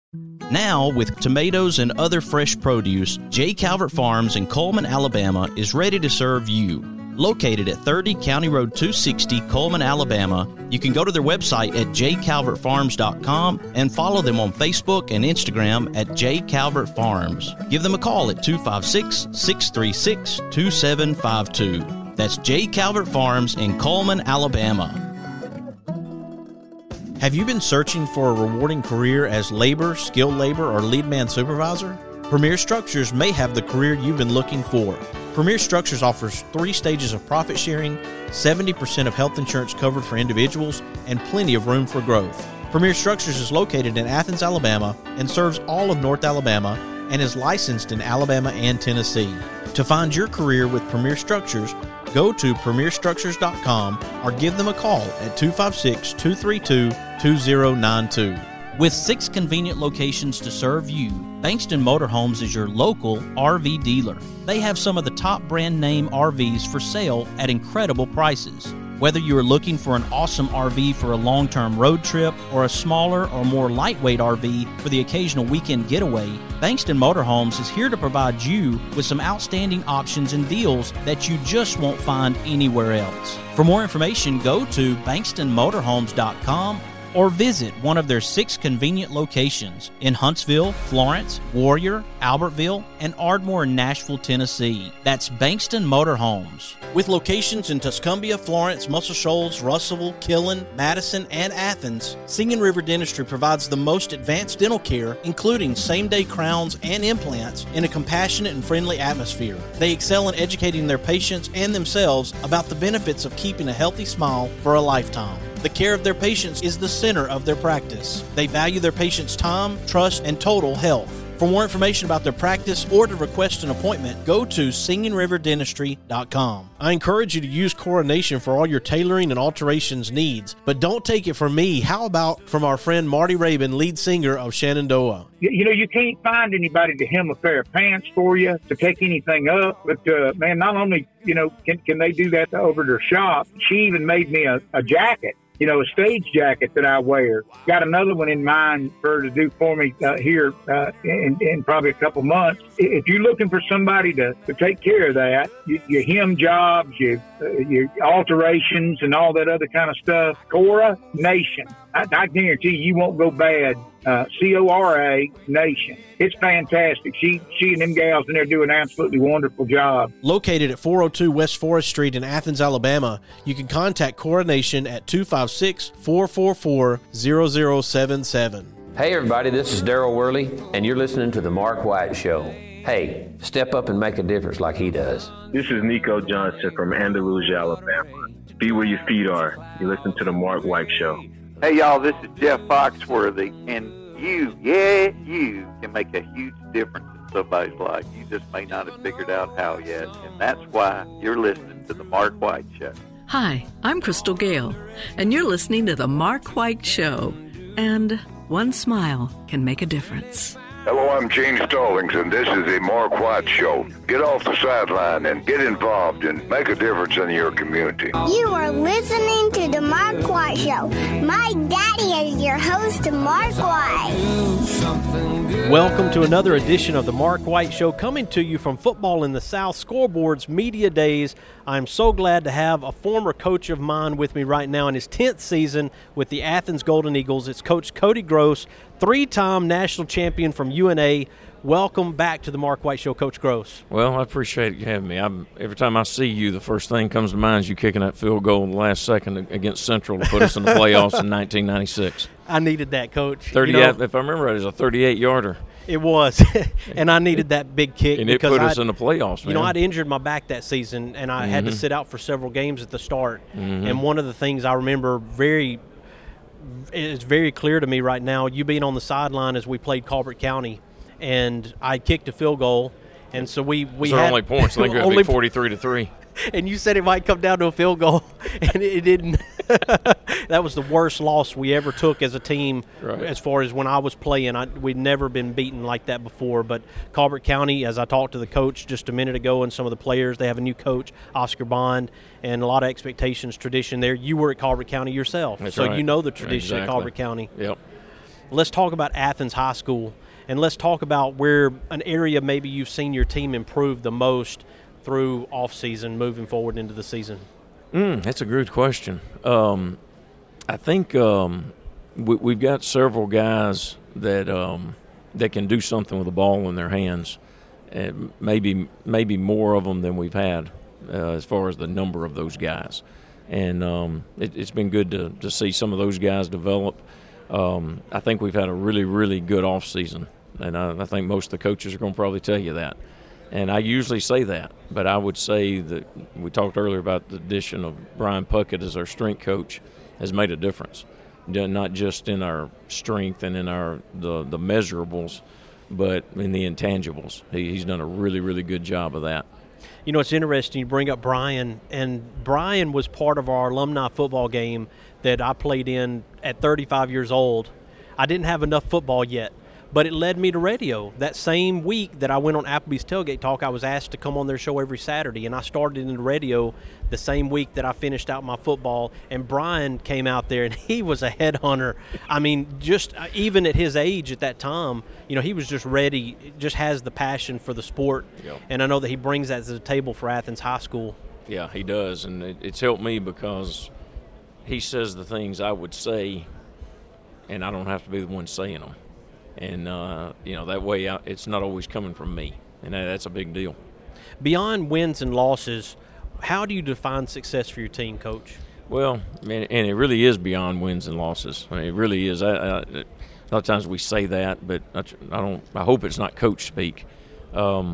Now, with tomatoes and other fresh produce, J. Calvert Farms in Coleman, Alabama is ready to serve you. Located at 30 County Road 260, Coleman, Alabama, you can go to their website at jcalvertfarms.com and follow them on Facebook and Instagram at jcalvertfarms. Give them a call at 256-636-2752. That's J. Calvert Farms in Coleman, Alabama. Have you been searching for a rewarding career as labor, skilled labor, or lead man supervisor? Premier Structures may have the career you've been looking for. Premier Structures offers 3 stages of profit sharing, 70% of health insurance covered for individuals, and plenty of room for growth. Premier Structures is located in Athens, Alabama, and serves all of North Alabama and is licensed in Alabama and Tennessee. To find your career with Premier Structures, go to premierstructures.com or give them a call at 256-232-2092. With 6 convenient locations to serve you, Bankston Motorhomes is your local RV dealer. They have some of the top brand name RVs for sale at incredible prices. Whether you are looking for an awesome RV for a long-term road trip or a smaller or more lightweight RV for the occasional weekend getaway, Bankston Motorhomes is here to provide you with some outstanding options and deals that you just won't find anywhere else. For more information, go to bankstonmotorhomes.com or visit one of their 6 convenient locations in Huntsville, Florence, Warrior, Albertville, and Ardmore in Nashville, Tennessee. That's Bankston Motorhomes. With locations in Tuscumbia, Florence, Muscle Shoals, Russellville, Killen, Madison, and Athens, Singing River Dentistry provides the most advanced dental care, including same-day crowns and implants, in a compassionate and friendly atmosphere. They excel in educating their patients and themselves about the benefits of keeping a healthy smile for a lifetime. The care of their patients is the center of their practice. They value their patients' time, trust, and total health. For more information about their practice or to request an appointment, go to singingriverdentistry.com. I encourage you to use Coronation for all your tailoring and alterations needs, but don't take it from me. How about from our friend Marty Rabin, lead singer of Shenandoah? You know, you can't find anybody to hem a pair of pants for you, to take anything up. But, man, not only, can they do that over their shop, she even made me a jacket. A stage jacket that I wear. Got another one in mind for her to do for me here in probably a couple months. If you're looking for somebody to take care of that, your hem jobs, your alterations, and all that other kind of stuff, Coronation. I guarantee you won't go bad. Cora Nation. It's fantastic. She and them gals in there do an absolutely wonderful job. Located at 402 West Forest Street in Athens, Alabama, you can contact Coronation at 256-444-0077. Hey everybody, this is Daryl Worley, and you're listening to The Mark White Show. Hey, step up and make a difference like he does. This is Nico Johnson from Andalusia, Alabama. Be where your feet are. You listen to The Mark White Show. Hey, y'all, this is Jeff Foxworthy, and you can make a huge difference in somebody's life. You just may not have figured out how yet, and that's why you're listening to The Mark White Show. Hi, I'm Crystal Gale, and you're listening to The Mark White Show, and one smile can make a difference. Hello, I'm Gene Stallings, and this is the Mark White Show. Get off the sideline and get involved and make a difference in your community. You are listening to The Mark White Show. My daddy is your host, Mark White. Welcome to another edition of The Mark White Show, coming to you from Football in the South Scoreboard's Media Days. I'm so glad to have a former coach of mine with me right now in his 10th season with the Athens Golden Eagles. It's Coach Cody Gross, 3-time national champion from UNA. Welcome back to the Mark White Show, Coach Gross. Well, I appreciate you having me. Every time I see you, the first thing comes to mind is you kicking that field goal in the last second against Central to put us in the playoffs in 1996. I needed that, Coach. 38, if I remember right, it was a 38-yarder. It was, and I needed that big kick. And it put us in the playoffs, man. I'd injured my back that season, and I had to sit out for several games at the start. And one of the things I remember it's very clear to me right now, you being on the sideline as we played Colbert County, and I kicked a field goal, and so we had only points. I think it would be 43-3. And you said it might come down to a field goal, and it didn't. That was the worst loss we ever took as a team, right. As far as when I was playing. We'd never been beaten like that before. But Colbert County, as I talked to the coach just a minute ago and some of the players, they have a new coach, Oscar Bond, and a lot of expectations, tradition there. You were at Colbert County yourself, That's so right. You know the tradition exactly. at Colbert County. Yep. let's talk about Athens High School, and let's talk about where an area maybe you've seen your team improve the most through off-season, moving forward into the season. That's a good question. I think we've got several guys that can do something with the ball in their hands, and maybe more of them than we've had as far as the number of those guys. And it's been good to see some of those guys develop. I think we've had a really, really good off season, and I think most of the coaches are going to probably tell you that. And I usually say that, but I would say that we talked earlier about the addition of Brian Puckett as our strength coach has made a difference, not just in our strength and in the measurables, but in the intangibles. He's done a really, really good job of that. You know, it's interesting you bring up Brian, and Brian was part of our alumni football game that I played in at 35 years old. I didn't have enough football yet, but it led me to radio. That same week that I went on Applebee's Tailgate Talk, I was asked to come on their show every Saturday, and I started in the radio the same week that I finished out my football, and Brian came out there, and he was a headhunter. I mean, just even at his age at that time, you know, he was just ready, just has the passion for the sport, and I know that he brings that to the table for Athens High School. Yeah, he does, and it's helped me because he says the things I would say, and I don't have to be the one saying them. And, you know, that way it's not always coming from me, and that's a big deal. Beyond wins and losses, how do you define success for your team, Coach? Well, and it really is beyond wins and losses. I mean, it really is. A lot of times we say that, but I hope it's not coach speak. I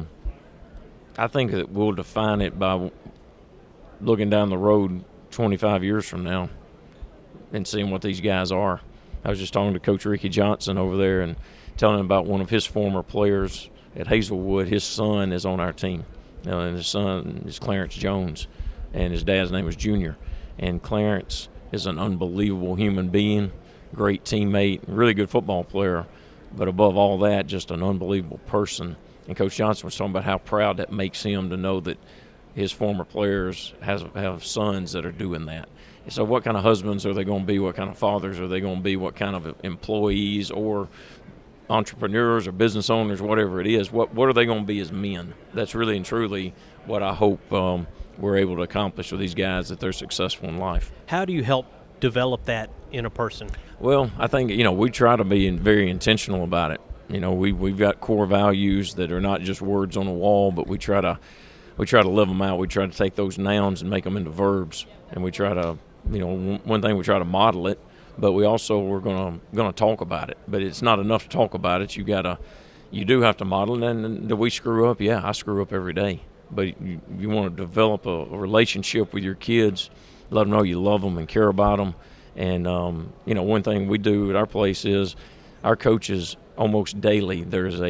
think that we'll define it by looking down the road 25 years from now and seeing what these guys are. I was just talking to Coach Ricky Johnson over there and telling him about one of his former players at Hazelwood. His son is on our team. And his son is Clarence Jones, and his dad's name was Junior. And Clarence is an unbelievable human being, great teammate, really good football player, but above all that, just an unbelievable person. And Coach Johnson was talking about how proud that makes him to know that his former players have sons that are doing that. So what kind of husbands are they going to be? What kind of fathers are they going to be? What kind of employees or entrepreneurs or business owners, whatever it is, what are they going to be as men? That's really and truly what I hope we're able to accomplish with these guys, that they're successful in life. How do you help develop that in a person? Well, I think, you know, we try to be very intentional about it. You know, we've got core values that are not just words on a wall, but we try to live them out. We try to take those nouns and make them into verbs, and we try to, you know, one thing we try to model it, but we're going to talk about it. But it's not enough to talk about it. You do have to model it. And do we screw up? Yeah, I screw up every day. But you want to develop a relationship with your kids, let them know you love them and care about them. And you know, one thing we do at our place is our coaches almost daily. There is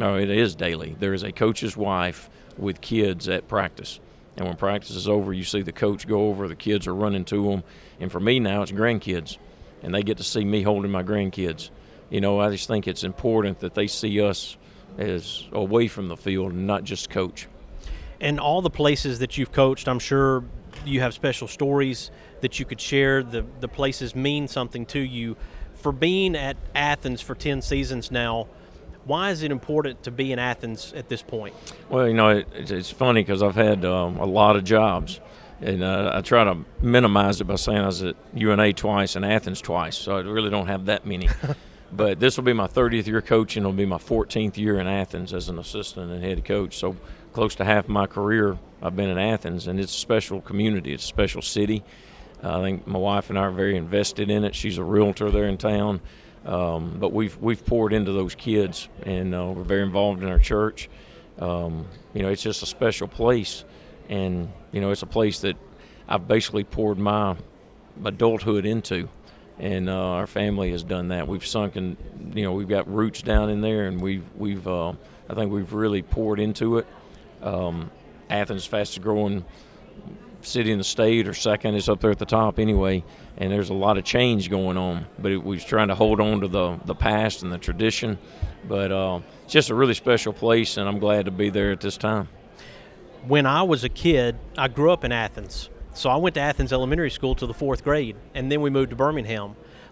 a coach's wife with kids at practice. And when practice is over, you see the coach go over, the kids are running to them. And for me now, it's grandkids. And they get to see me holding my grandkids. You know, I just think it's important that they see us as away from the field and not just coach. And all the places that you've coached, I'm sure you have special stories that you could share. The places mean something to you. For being at Athens for 10 seasons now, why is it important to be in Athens at this point? Well, you know, it's funny because I've had a lot of jobs. And I try to minimize it by saying I was at UNA twice and Athens twice, so I really don't have that many. But this will be my 30th year coaching. It'll be my 14th year in Athens as an assistant and head coach. So close to half my career I've been in Athens, and it's a special community. It's a special city. I think my wife and I are very invested in it. She's a realtor there in town. But we've poured into those kids, and we're very involved in our church. You know, it's just a special place. And, you know, it's a place that I've basically poured my adulthood into, and our family has done that. We've sunken, you know, we've got roots down in there, and I think we've really poured into it. Athens, fastest growing city in the state, or second, it's up there at the top anyway, and there's a lot of change going on. But we're trying to hold on to the past and the tradition. But it's just a really special place, and I'm glad to be there at this time. When I was a kid, I grew up in Athens. So I went to Athens Elementary School to the 4th grade, and then we moved to Birmingham.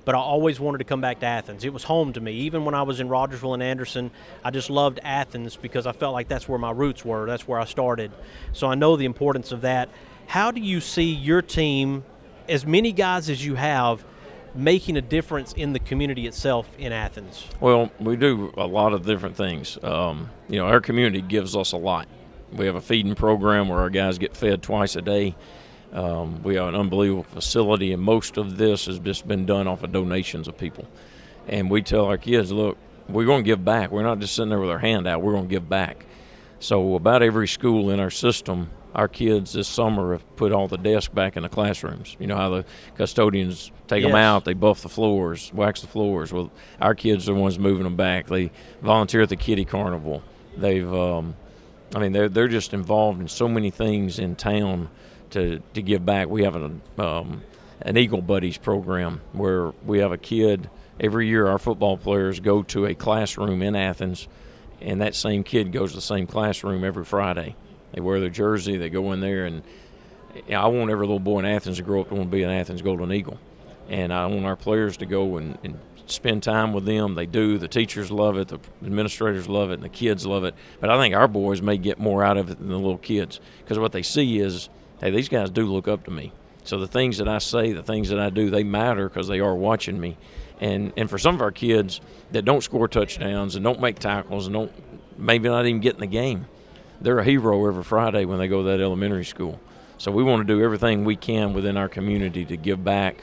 but I always wanted to come back to Athens. It was home to me. Even when I was in Rogersville and Anderson, I just loved Athens because I felt like that's where my roots were. That's where I started. So I know the importance of that. How do you see your team, as many guys as you have, making a difference in the community itself in Athens? Well, we do a lot of different things. Our community gives us a lot. We have a feeding program where our guys get fed twice a day. We have an unbelievable facility, and most of this has just been done off of donations of people. And we tell our kids, look, we're going to give back. We're not just sitting there with our hand out. We're going to give back. So about every school in our system, our kids this summer have put all the desks back in the classrooms. You know how the custodians take them out, they buff the floors, wax the floors. Well, our kids are the ones moving them back. They volunteer at the kiddie carnival. They've, they're just involved in so many things in town to give back. We have an Eagle Buddies program where we have a kid. Every year our football players go to a classroom in Athens, and that same kid goes to the same classroom every Friday. They wear their jersey, they go in there, and I want every little boy in Athens to grow up to want to be an Athens Golden Eagle. And I want our players to go and spend time with them. They do. The teachers love it, the administrators love it, and the kids love it. But I think our boys may get more out of it than the little kids, because what they see is, hey, these guys do look up to me. So the things that I say, the things that I do, they matter because they are watching me. And for some of our kids that don't score touchdowns and don't make tackles and don't maybe not even get in the game, they're a hero every Friday when they go to that elementary school. So we want to do everything we can within our community to give back.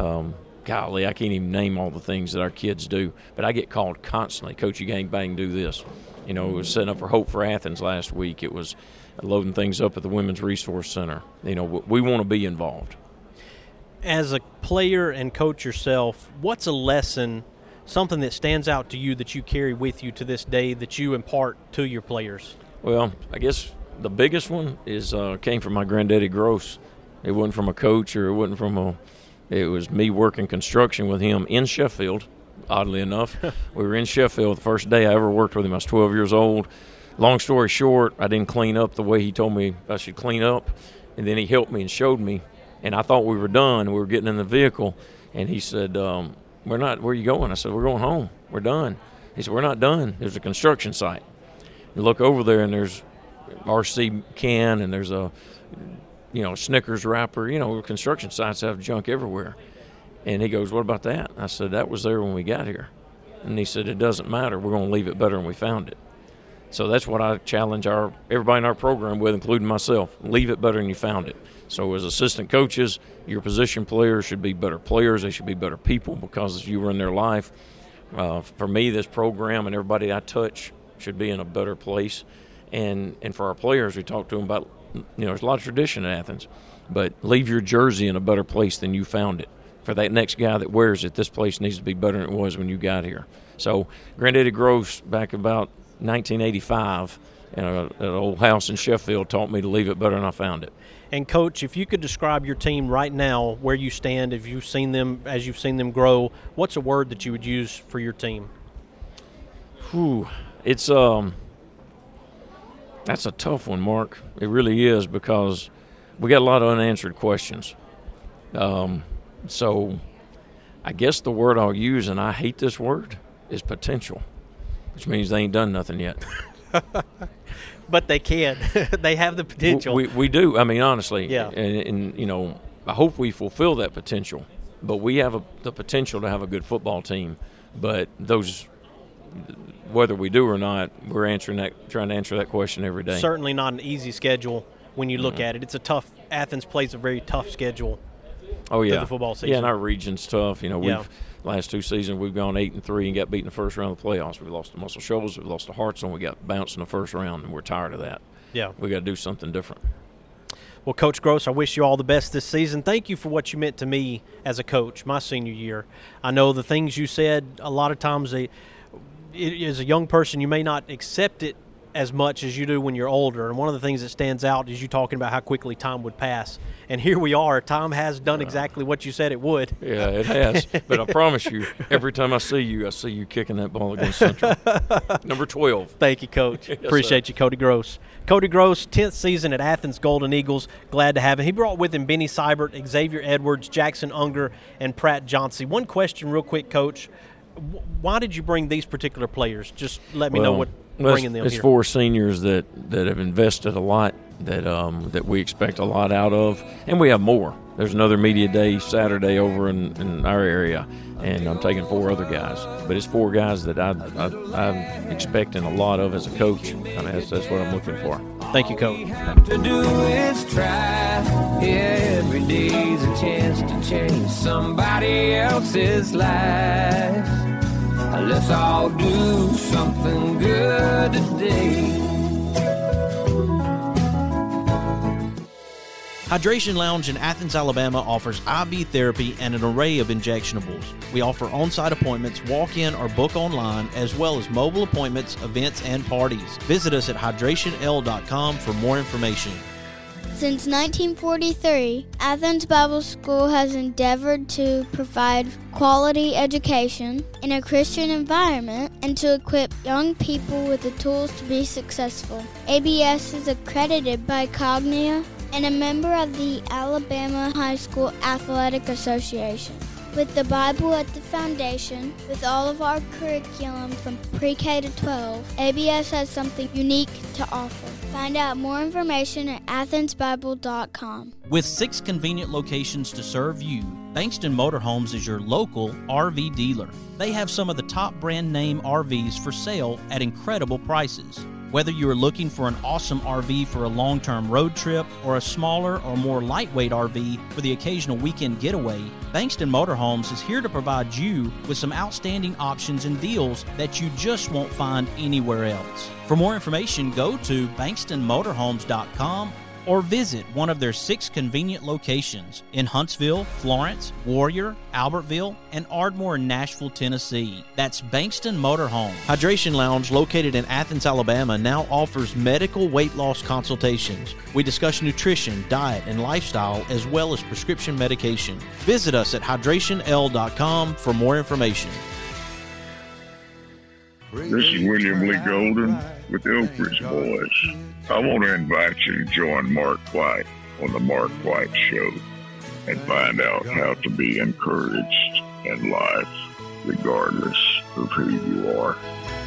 Golly, I can't even name all the things that our kids do, but I get called constantly, Coach, you gang bang, do this. You know, it was setting up for Hope for Athens last week. It was loading things up at the Women's Resource Center. You know, we want to be involved. As a player and coach yourself, what's a lesson, something that stands out to you that you carry with you to this day that you impart to your players? Well, I guess the biggest one is came from my granddaddy Gross. It wasn't from a coach or it wasn't from it was me working construction with him in Sheffield, oddly enough. We were in Sheffield the first day I ever worked with him. I was 12 years old. Long story short, I didn't clean up the way he told me I should clean up, and then he helped me and showed me, and I thought we were done. We were getting in the vehicle, and he said, where are you going? I said, we're going home. We're done. He said, we're not done. There's a construction site. You look over there, and there's RC can, and there's a Snickers wrapper. Construction sites have junk everywhere. And he goes, what about that? I said, that was there when we got here. And he said, it doesn't matter. We're going to leave it better than we found it. So that's what I challenge everybody in our program with, including myself. Leave it better than you found it. So as assistant coaches, your position players should be better players. They should be better people because if you run their life, for me, this program and everybody I touch should be in a better place. And for our players, we talk to them about, there's a lot of tradition in Athens, but leave your jersey in a better place than you found it. For that next guy that wears it, this place needs to be better than it was when you got here. So Granddaddy Gross, back about 1985, an old house in Sheffield, taught me to leave it better than I found it. And Coach, if you could describe your team right now, where you stand, as you've seen them grow, what's a word that you would use for your team? It's that's a tough one, Mark. It really is, because we got a lot of unanswered questions. So I guess the word I'll use, and I hate this word, is potential, which means they ain't done nothing yet. But they can. They have the potential. We do. I mean, honestly. Yeah. And I hope we fulfill that potential. But we have the potential to have a good football team. But whether we do or not, we're trying to answer that question every day. Certainly not an easy schedule when you look at it. It's a tough. Athens plays a very tough schedule. Oh yeah, the football season. Yeah, and our region's tough. We've last two seasons we've gone 8-3 and got beat in the first round of the playoffs. We lost to Muscle Shoals, we lost to Hartselle, we got bounced in the first round, and we're tired of that. Yeah, we got to do something different. Well, Coach Gross, I wish you all the best this season. Thank you for what you meant to me as a coach my senior year. I know the things you said, a lot of times as a young person, you may not accept it as much as you do when you're older. And one of the things that stands out is you talking about how quickly time would pass. And here we are. Time has done exactly what you said it would. Yeah, it has. But I promise you, every time I see you kicking that ball against Central. Number 12. Thank you, Coach. Yes, Appreciate you, Cody Gross. Cody Gross, 10th season at Athens Golden Eagles. Glad to have him. He brought with him Benny Seibert, Xavier Edwards, Jackson Unger, and Pratt Johnson. One question real quick, Coach. Why did you bring these particular players? Just let me know what bringing them it's here. 4 seniors that have invested a lot, that we expect a lot out of, and we have more. There's another media day Saturday over in our area, and I'm taking 4 other guys. But it's 4 guys that I'm expecting a lot of as a coach. I mean, that's what I'm looking for. Thank you, Coach. To do is try. Every day's a chance to change somebody else's life. Let's all do something good today. Hydration Lounge in Athens, Alabama offers IV therapy and an array of injectionables. We offer on-site appointments, walk-in or book online, as well as mobile appointments, events, and parties. Visit us at hydrationl.com for more information. Since 1943, Athens Bible School has endeavored to provide quality education in a Christian environment and to equip young people with the tools to be successful. ABS is accredited by Cognia and a member of the Alabama High School Athletic Association. With the Bible at the foundation, with all of our curriculum from pre-K to 12, ABS has something unique to offer. Find out more information at athensbible.com. With 6 convenient locations to serve you, Bankston Motorhomes is your local RV dealer. They have some of the top brand name RVs for sale at incredible prices. Whether you are looking for an awesome RV for a long-term road trip or a smaller or more lightweight RV for the occasional weekend getaway, Bankston Motorhomes is here to provide you with some outstanding options and deals that you just won't find anywhere else. For more information, go to bankstonmotorhomes.com or visit one of their 6 convenient locations in Huntsville, Florence, Warrior, Albertville, and Ardmore in Nashville, Tennessee. That's Bankston Motorhome. Hydration Lounge, located in Athens, Alabama, now offers medical weight loss consultations. We discuss nutrition, diet, and lifestyle, as well as prescription medication. Visit us at hydrationl.com for more information. This is William Lee Golden with the Oak Ridge Boys. I want to invite you to join Mark White on the Mark White Show and find out how to be encouraged in life, regardless of who you are.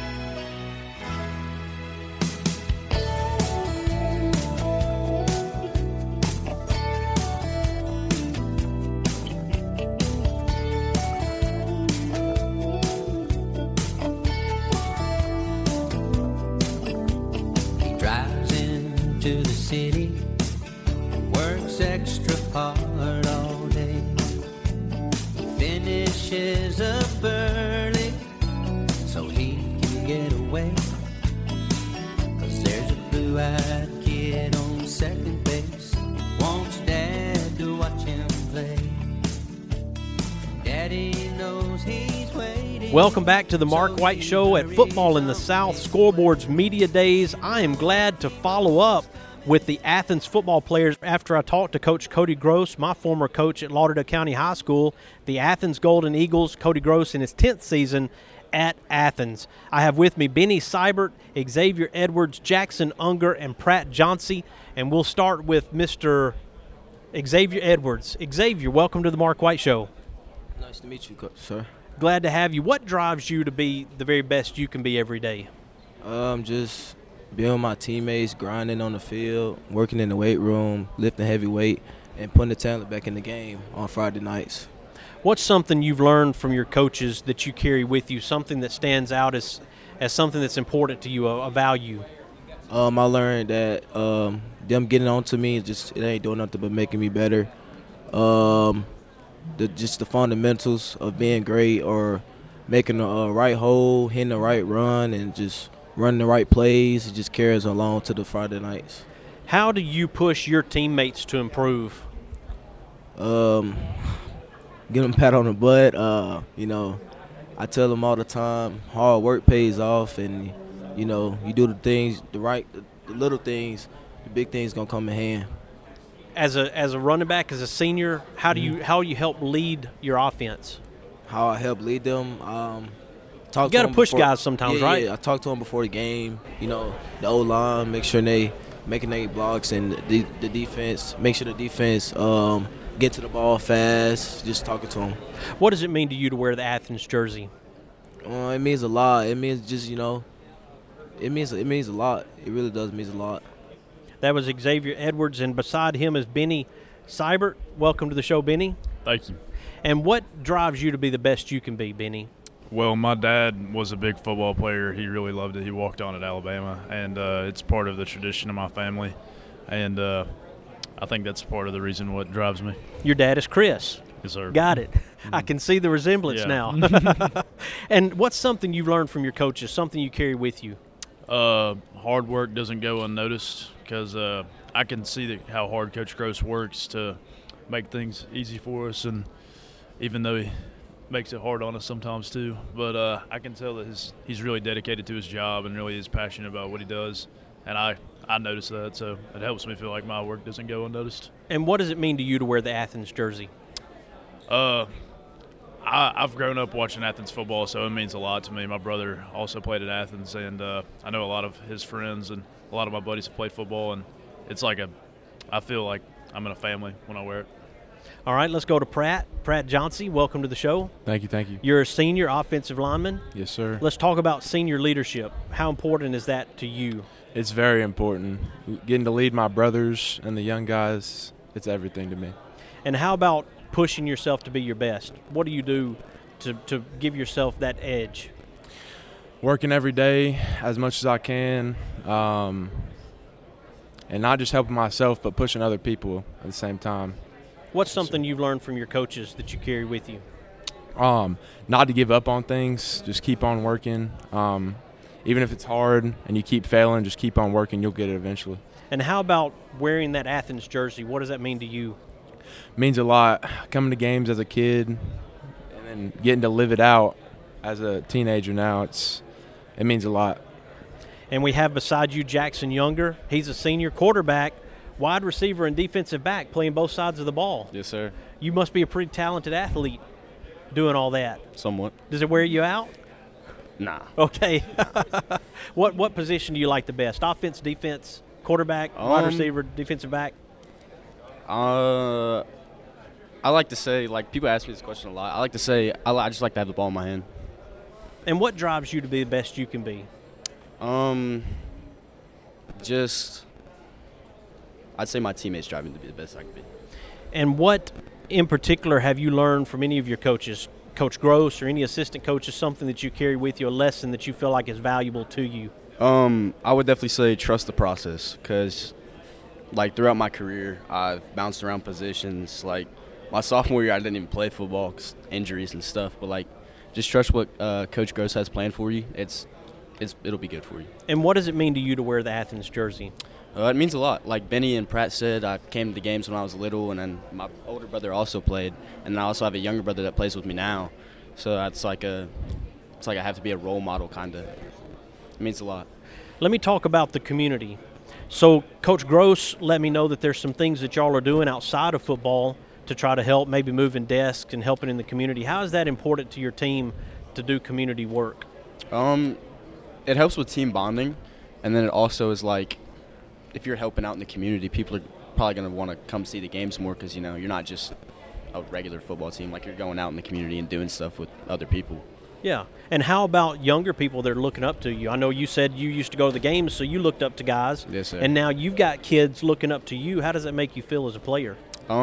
To the city, works extra hard all day, finishes up early so he can get away, 'cause there's a blue-eyed kid on second base, wants dad to watch him play, daddy knows he's waiting. Welcome back to the Mark White Show at Football in the South Scoreboard's Media Days. I am glad to follow up with the Athens football players after I talked to Coach Cody Gross, my former coach at Lauderdale County High School, the Athens Golden Eagles. Cody Gross in his 10th season at Athens. I have with me Benny Seibert, Xavier Edwards, Jackson Unger, and Pratt Johnson. And we'll start with Mr. Xavier Edwards. Xavier, welcome to the Mark White Show. Nice to meet you, sir. Glad to have you. What drives you to be the very best you can be every day? Just being with my teammates, grinding on the field, working in the weight room, lifting heavy weight, and putting the talent back in the game on Friday nights. What's something you've learned from your coaches that you carry with you, something that stands out as something that's important to you, a value? I learned that them getting on to me, it ain't doing nothing but making me better. Just the fundamentals of being great, or making the right hole, hitting the right run, and just running the right plays. It just carries along to the Friday nights. How do you push your teammates to improve? Give them a pat on the butt. I tell them all the time, hard work pays off, and you know, you do the things, the little things, the big things gonna come in hand. As a running back, as a senior, how do you help lead your offense? How I help lead them? You got to push guys sometimes, right? Yeah, I talk to them before the game. You know, the O-line, make sure they making their blocks, and the defense, make sure the defense get to the ball fast. Just talking to them. What does it mean to you to wear the Athens jersey? It means a lot. It means just, you know, it means a lot. It really does mean a lot. That was Xavier Edwards, and beside him is Benny Seibert. Welcome to the show, Benny. Thank you. And what drives you to be the best you can be, Benny? Well, my dad was a big football player. He really loved it. He walked on at Alabama, and it's part of the tradition of my family. And I think that's part of the reason what drives me. Your dad is Chris. Yes, sir. Got it. I can see the resemblance now. And what's something you've learned from your coaches, something you carry with you? Hard work doesn't go unnoticed, because I can see how hard Coach Gross works to make things easy for us, and even though he makes it hard on us sometimes too. But I can tell that he's really dedicated to his job and really is passionate about what he does, and I notice that, so it helps me feel like my work doesn't go unnoticed. And what does it mean to you to wear the Athens jersey? I've grown up watching Athens football, so it means a lot to me. My brother also played at Athens, and I know a lot of his friends and a lot of my buddies have played football, and it's like I feel like I'm in a family when I wear it. All right, let's go to Pratt. Pratt Johnson, welcome to the show. Thank you, thank you. You're a senior offensive lineman? Yes, sir. Let's talk about senior leadership. How important is that to you? It's very important. Getting to lead my brothers and the young guys, it's everything to me. And how about pushing yourself to be your best? What do you do to give yourself that edge? Working every day as much as I can, and not just helping myself but pushing other people at the same time. What's something you've learned from your coaches that you carry with you? Not to give up on things, just keep on working. Even if it's hard and you keep failing, just keep on working, you'll get it eventually. And how about wearing that Athens jersey? What does that mean to you? It means a lot. Coming to games as a kid and then getting to live it out as a teenager now, it means a lot. And we have beside you Jackson Younger. He's a senior quarterback, wide receiver, and defensive back, playing both sides of the ball. Yes, sir. You must be a pretty talented athlete doing all that. Somewhat. Does it wear you out? Nah. Okay. What position do you like the best? Offense, defense, quarterback, wide receiver, defensive back? I like to say, like, people ask me this question a lot. I like to say I just like to have the ball in my hand. And what drives you to be the best you can be? I'd say my teammates drive me to be the best I can be. And what in particular have you learned from any of your coaches, Coach Gross or any assistant coaches, something that you carry with you, a lesson that you feel like is valuable to you? I would definitely say trust the process, because, like, throughout my career, I've bounced around positions. Like, my sophomore year, I didn't even play football because injuries and stuff. But, like, just trust what Coach Gross has planned for you. It'll be good for you. And what does it mean to you to wear the Athens jersey? It means a lot. Like Benny and Pratt said, I came to the games when I was little, and then my older brother also played, and I also have a younger brother that plays with me now. So it's like I have to be a role model, kind of. It means a lot. Let me talk about the community. So Coach Gross let me know that there's some things that y'all are doing outside of football to try to help, maybe moving desks and helping in the community. How is that important to your team to do community work? It helps with team bonding, and then it also is like, if you're helping out in the community, people are probably going to want to come see the games more, because, you know, you're not just a regular football team. Like, you're going out in the community and doing stuff with other people. Yeah. And how about younger people that are looking up to you? I know you said you used to go to the games, so you looked up to guys. Yes, sir. And now you've got kids looking up to you. How does that make you feel as a player?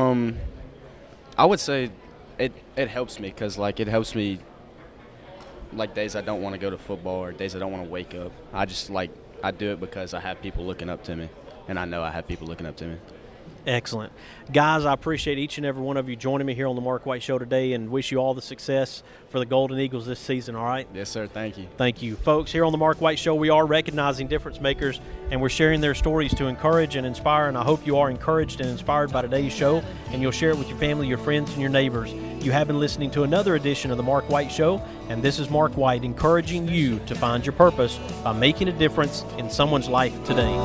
I would say it helps me, because, like, it helps me, like, days I don't want to go to football or days I don't want to wake up. I do it because I have people looking up to me, and I know I have people looking up to me. Excellent. Guys, I appreciate each and every one of you joining me here on the Mark White Show today and wish you all the success for the Golden Eagles this season, all right? Yes, sir. Thank you. Thank you. Folks, here on the Mark White Show, we are recognizing difference makers, and we're sharing their stories to encourage and inspire, and I hope you are encouraged and inspired by today's show, and you'll share it with your family, your friends, and your neighbors. You have been listening to another edition of the Mark White Show, and this is Mark White encouraging you to find your purpose by making a difference in someone's life today.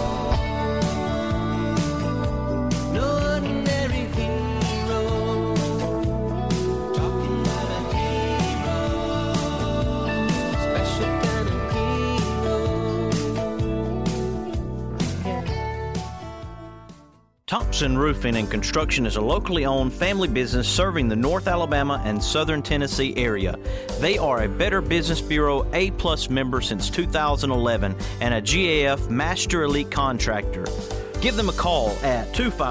Thompson Roofing and Construction is a locally owned family business serving the North Alabama and Southern Tennessee area. They are a Better Business Bureau A+ member since 2011 and a GAF Master Elite Contractor. Give them a call at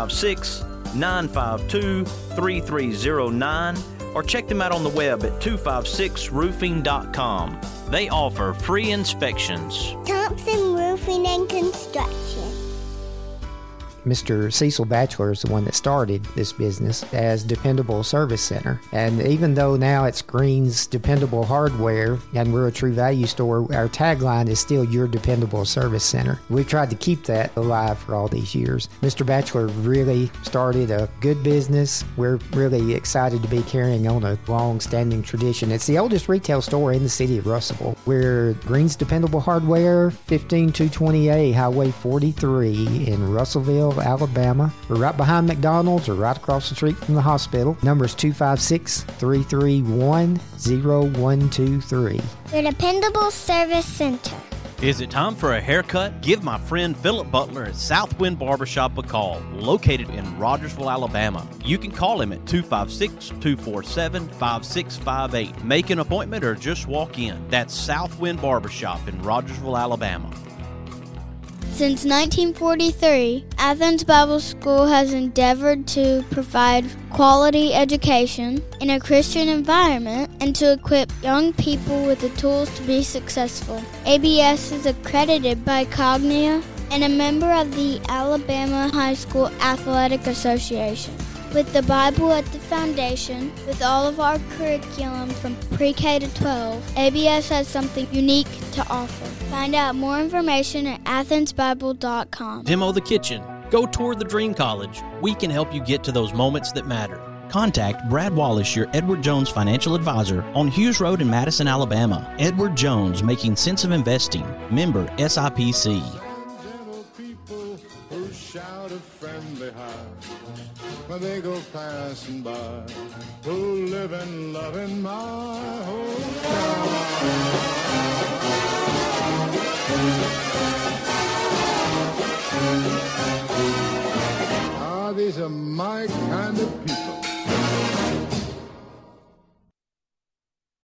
256-952-3309 or check them out on the web at 256roofing.com. They offer free inspections. Thompson Roofing and Construction. Mr. Cecil Batchelor is the one that started this business as Dependable Service Center. And even though now it's Green's Dependable Hardware and we're a True Value store, our tagline is still Your Dependable Service Center. We've tried to keep that alive for all these years. Mr. Batchelor really started a good business. We're really excited to be carrying on a long-standing tradition. It's the oldest retail store in the city of Russellville. We're Green's Dependable Hardware, 15220A Highway 43 in Russellville, Alabama. We're right behind McDonald's or right across the street from the hospital. Number is 256-331-0123. Your Dependable Service Center. Is it time for a haircut? Give my friend Philip Butler at Southwind Barbershop a call, located in Rogersville, Alabama. You can call him at 256-247-5658. Make an appointment or just walk in. That's Southwind Barbershop in Rogersville, Alabama. Since 1943, Athens Bible School has endeavored to provide quality education in a Christian environment and to equip young people with the tools to be successful. ABS is accredited by Cognia and a member of the Alabama High School Athletic Association. With the Bible at the foundation, with all of our curriculum from pre-K to 12, ABS has something unique to offer. Find out more information at athensbible.com. Demo the kitchen. Go tour the Dream College. We can help you get to those moments that matter. Contact Brad Wallace, your Edward Jones financial advisor, on Hughes Road in Madison, Alabama. Edward Jones, making sense of investing. Member SIPC. When they go passing by, who live and love in my hometown. These are my kind of people.